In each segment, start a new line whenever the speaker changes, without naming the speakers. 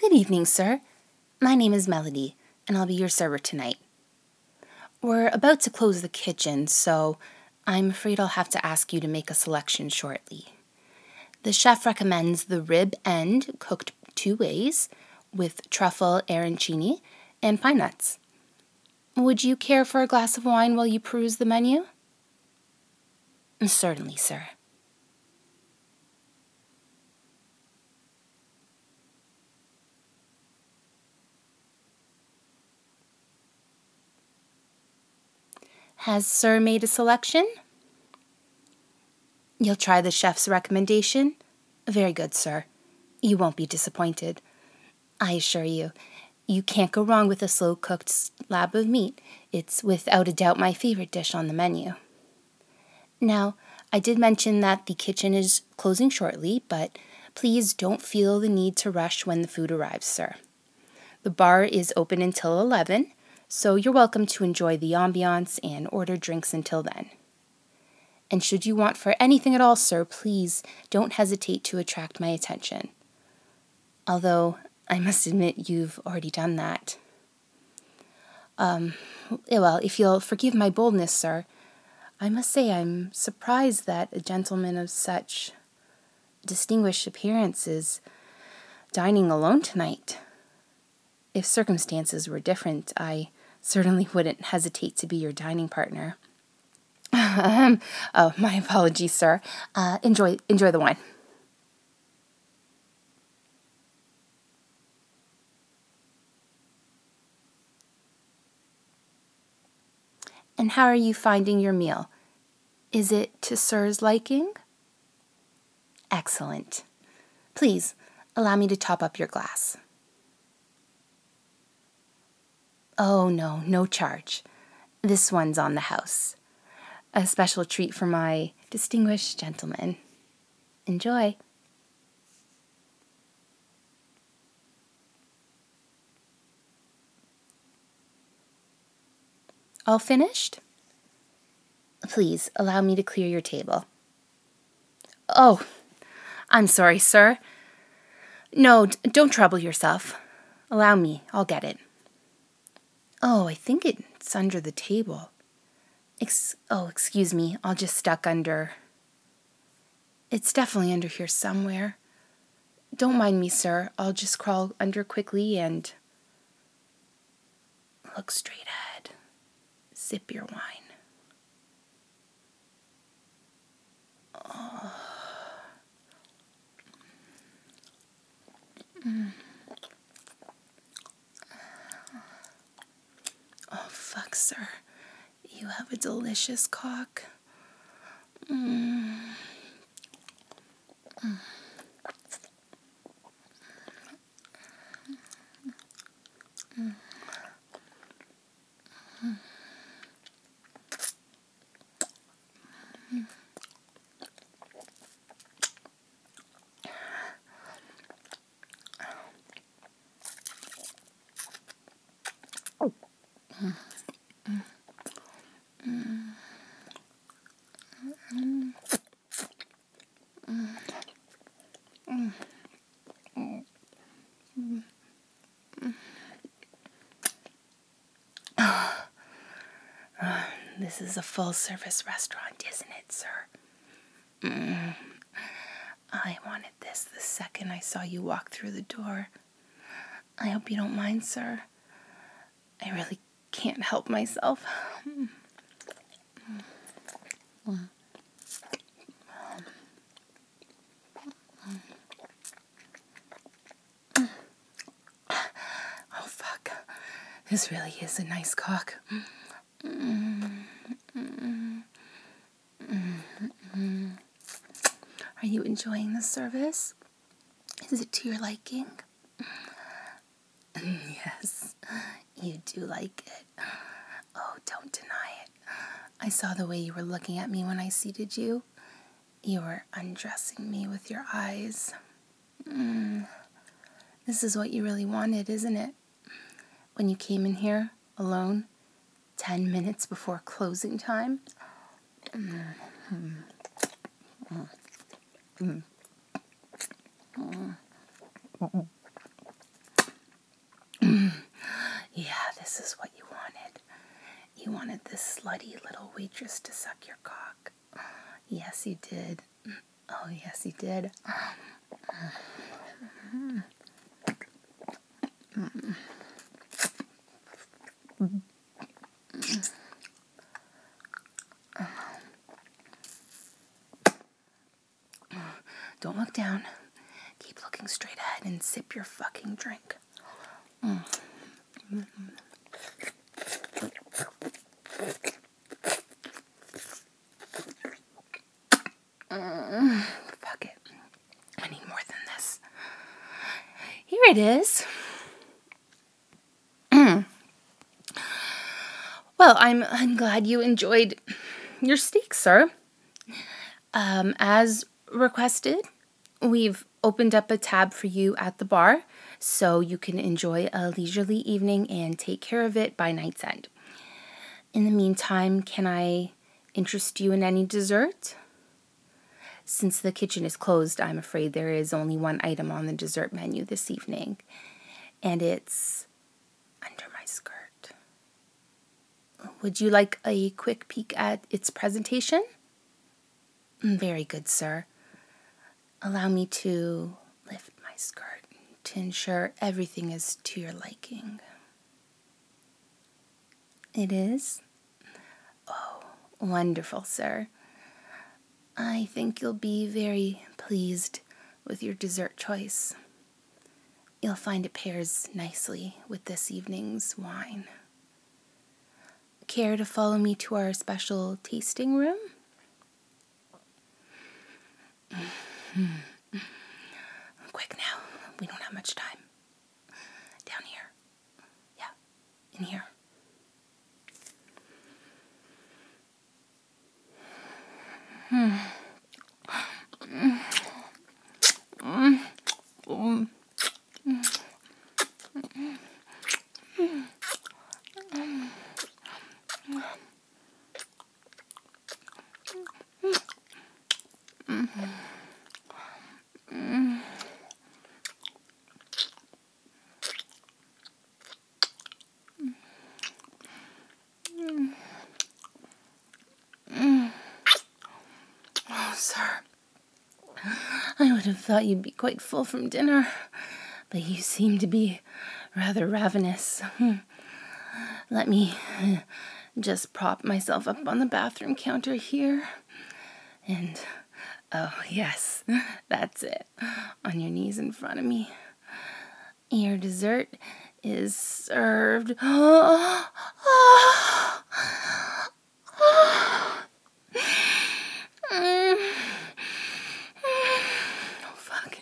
Good evening, sir. My name is Melody, and I'll be your server tonight. We're about to close the kitchen, so I'm afraid I'll have to ask you to make a selection shortly. The chef recommends the rib end cooked 2 ways with truffle arancini and pine nuts. Would you care for a glass of wine while you peruse the menu? Certainly, sir. Has sir made a selection? You'll try the chef's recommendation? Very good, sir. You won't be disappointed. I assure you, you can't go wrong with a slow-cooked slab of meat. It's without a doubt my favorite dish on the menu. Now, I did mention that the kitchen is closing shortly, but please don't feel the need to rush when the food arrives, sir. The bar is open until 11, so you're welcome to enjoy the ambiance and order drinks until then. And should you want for anything at all, sir, please don't hesitate to attract my attention. Although, I must admit you've already done that. Well, if you'll forgive my boldness, sir, I must say I'm surprised that a gentleman of such distinguished appearance is dining alone tonight. If circumstances were different, I certainly wouldn't hesitate to be your dining partner. Oh, my apologies, sir. Enjoy the wine. And how are you finding your meal? Is it to sir's liking? Excellent. Please, allow me to top up your glass. Oh, no charge. This one's on the house. A special treat for my distinguished gentleman. Enjoy. All finished? Please, allow me to clear your table. Oh, I'm sorry, sir. No, don't trouble yourself. Allow me, I'll get it. Oh, I think it's under the table. Excuse me, I'll just stuck under. It's definitely under here somewhere. Don't mind me, sir. I'll just crawl under quickly and look straight ahead. Sip your wine. Oh, fuck, sir. You have a delicious cock. This is a full-service restaurant, isn't it, sir? I wanted this the second I saw you walk through the door. I hope you don't mind, sir. I really can't help myself. Oh, fuck. This really is a nice cock. Are you enjoying the service? Is it to your liking? Yes, you do like it. Oh, don't deny it. I saw the way you were looking at me when I seated you. You were undressing me with your eyes. This is what you really wanted, isn't it? When you came in here alone, 10 minutes before closing time. this slutty little waitress to suck your cock. Yes, you did. Oh, yes, you did. Don't look down. Keep looking straight ahead and sip your fucking drink. Fuck it. I need more than this. Here it is. Well, I'm glad you enjoyed your steak, sir. As requested, we've opened up a tab for you at the bar so you can enjoy a leisurely evening and take care of it by night's end. In the meantime, can I interest you in any dessert? Since the kitchen is closed, I'm afraid there is only one item on the dessert menu this evening, and it's under my skirt. Would you like a quick peek at its presentation? Very good, sir. Allow me to lift my skirt to ensure everything is to your liking. It is? Oh, wonderful, sir. I think you'll be very pleased with your dessert choice. You'll find it pairs nicely with this evening's wine. Care to follow me to our special tasting room? Quick now, we don't have much time. Down here. Yeah, in here. Oh, sir, I would have thought you'd be quite full from dinner, but you seem to be rather ravenous. Let me just prop myself up on the bathroom counter here. And, oh, yes, that's it. On your knees in front of me. Your dessert is served. Oh, fuck.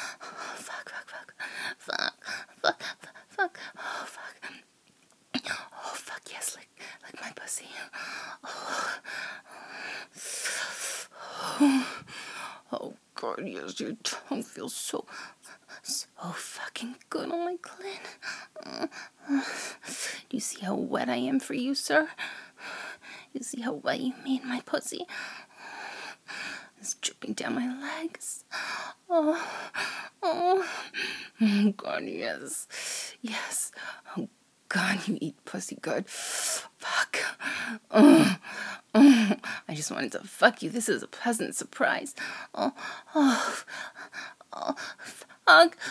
Fuck. Oh, fuck, yes, lick my pussy. Oh, God, yes, your tongue feels so fucking good on my clit. Do you see how wet I am for you, sir? You see how wet you made my pussy? It's dripping down my legs. Oh, God, yes. Oh, God, you eat pussy good. Fuck. I just wanted to fuck you. This is a pleasant surprise. Oh, fuck.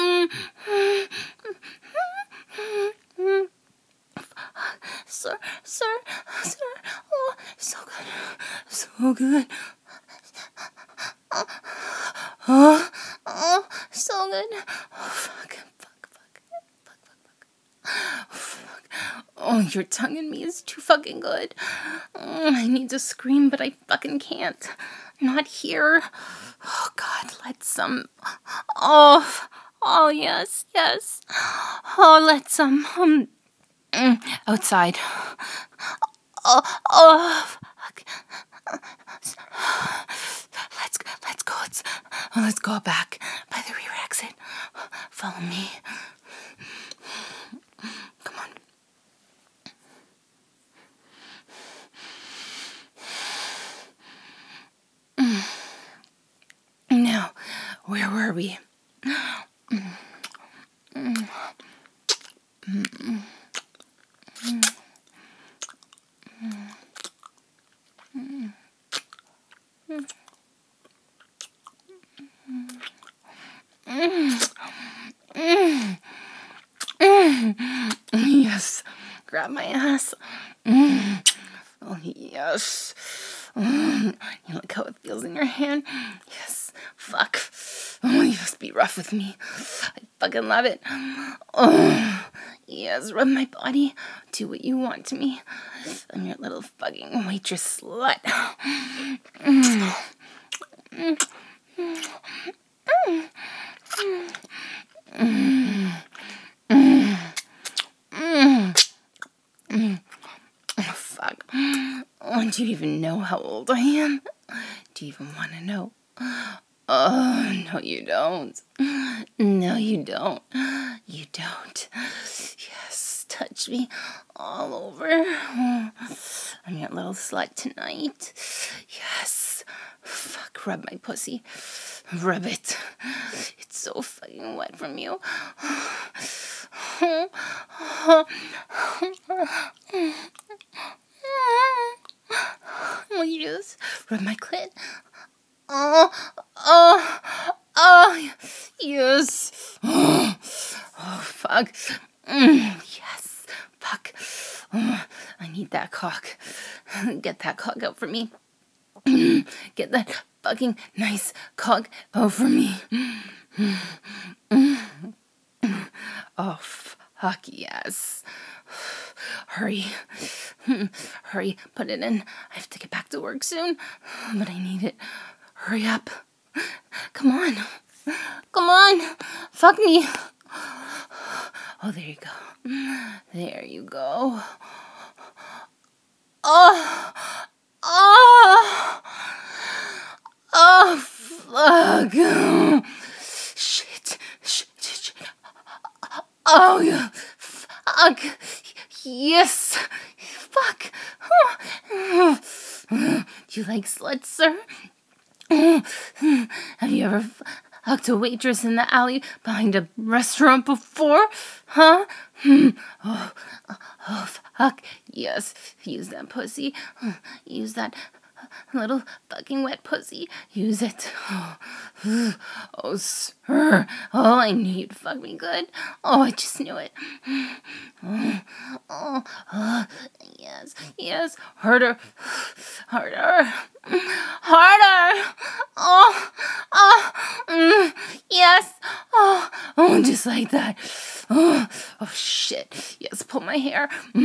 Sir. Oh, so good. So good. Oh, fuck. Oh, your tongue in me is too fucking good. I need to scream, but I fucking can't. Not here. Oh, God, let some... Oh, yes. Oh, let some... outside. Oh, fuck. Let's go back by the rear exit. Follow me. Come on. Now, where were we? Yes. Grab my ass. Oh, yes. You like how it feels in your hand? Yes. Fuck. Oh, you must be rough with me. I fucking love it. Oh, yes. Rub my body. Do what you want to me. I'm your little fucking waitress slut. Oh, fuck. Oh, do you even know how old I am? Do you even want to know? Oh, no, you don't. No, you don't. You don't. Yes, touch me all over. I'm your little slut tonight. Yes. Fuck, rub my pussy. Rub it. It's so fucking wet from you. Oh, yes. Rub my clit. Oh, yes. Oh, fuck. Yes, fuck. Oh, I need that cock. Get that cock out for me. Get that fucking nice cock out for me. Oh, fuck yes. Hurry. Hurry, put it in. I have to get back to work soon, but I need it. Hurry up. Come on. Come on. Fuck me. Oh, there you go. There you go. Oh. Oh. Oh, fuck. Shit. Shit. Oh, yeah. Fuck. Yes. Fuck. Do you like sluts, sir? Have you ever fucked a waitress in the alley behind a restaurant before? Huh? Oh, fuck. Yes. Use that pussy. Use that little fucking wet pussy. Use it. Oh, sir. Oh, I knew you'd fuck me good. Oh, I just knew it. Oh, yes. Harder. Yes. Oh, just like that. Oh, shit. Yes, pull my hair.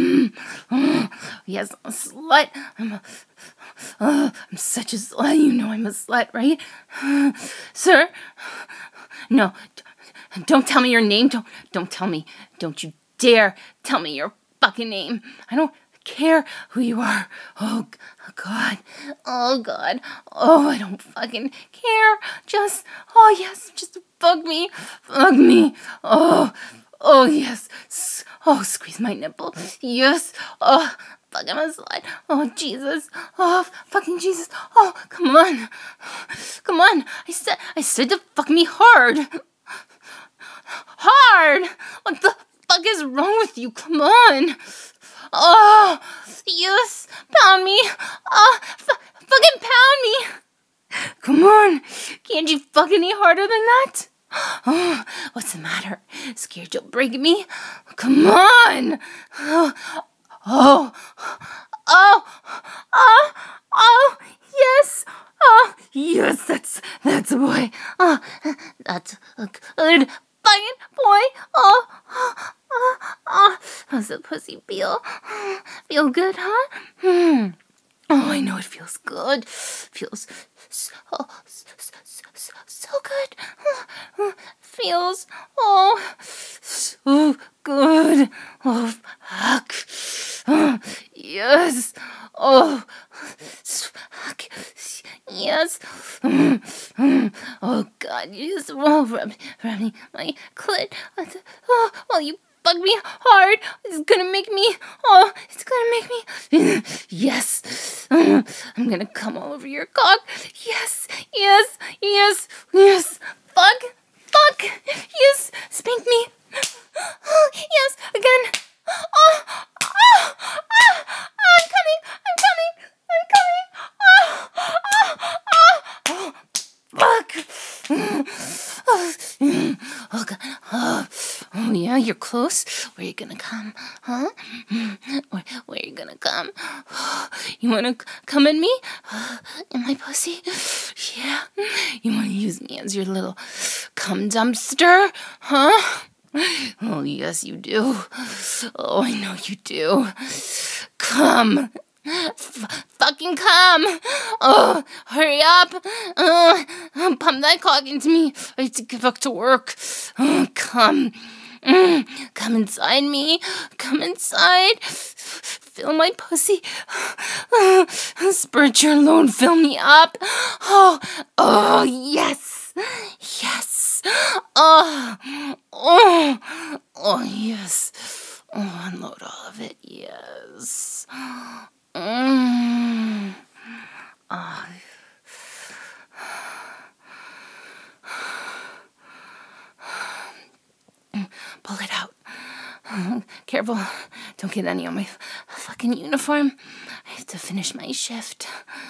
Yes, I'm a slut. I'm such a slut. You know I'm a slut, right? Sir? No, don't tell me your name. Don't tell me. Don't you dare tell me your fucking name. I don't care who you are. Oh, God. Oh, God. Oh, I don't fucking care. Just fuck me. Fuck me. Oh, yes. Oh, squeeze my nipple. Yes. Oh, fuck, I'm a slut. Oh, Jesus. Oh, fucking Jesus. Oh, come on. Come on. I said to fuck me hard. Hard. What the fuck is wrong with you? Come on. Oh, yes. Pound me. Oh, fucking pound me. Come on. Can't you fuck any harder than that? Oh, what's the matter? Scared you'll break me? Come on. Oh, yes. Oh, yes, that's a boy. Oh, that's a good fucking boy. How's the pussy feel? Feel good, huh? Oh, I know it feels good. Feels so good. Feels so good. Oh, fuck. Yes. Oh, fuck. Yes. Oh, God. Yes. Oh, rubbing my clit. Oh, well, you fuck me hard. It's gonna make me. Yes. I'm gonna come all over your cock. Yes. Fuck. Yes. Spank me. Yes. Again. I'm coming. Fuck. Oh, God. Oh, yeah, you're close. Where are you gonna come? Huh? Where are you gonna come? You wanna come in me? In my pussy? Yeah. You wanna use me as your little cum dumpster? Huh? Oh, yes, you do. Oh, I know you do. Come. Fucking come! Oh, hurry up! Pump that cock into me. I have to get back to work. Oh, come. Come inside me. Come inside. Fill my pussy. Spurt your load. Fill me up. Oh, yes. Yes. Oh, yes. Oh, unload all of it. Yes. Pull it out. Careful. Don't get any on my fucking uniform. I have to finish my shift.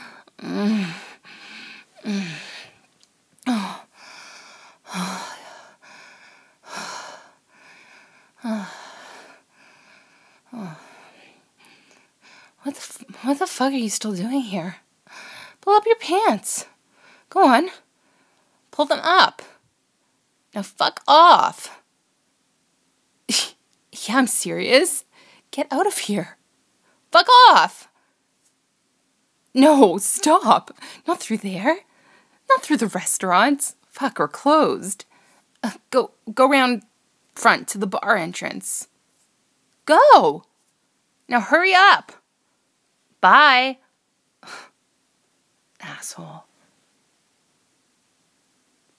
What the fuck are you still doing here? Pull up your pants. Go on. Pull them up. Now fuck off. Yeah, I'm serious. Get out of here. Fuck off. No, stop. Not through there. Not through the restaurants. Fuck, we're closed. Go round front to the bar entrance. Go. Now hurry up. Bye. Asshole.